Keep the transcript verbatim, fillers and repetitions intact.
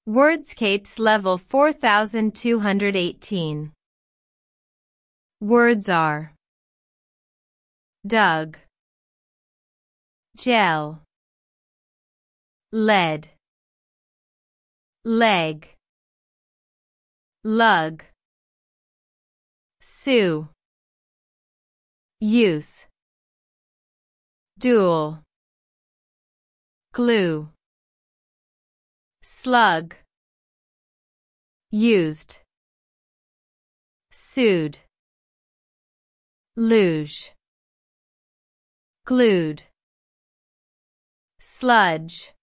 Wordscapes level four thousand two hundred eighteen. Words are dug, gel, lead, leg, lug, sue, use, dual, glue, slug, used, sued, luge, glued, sludge,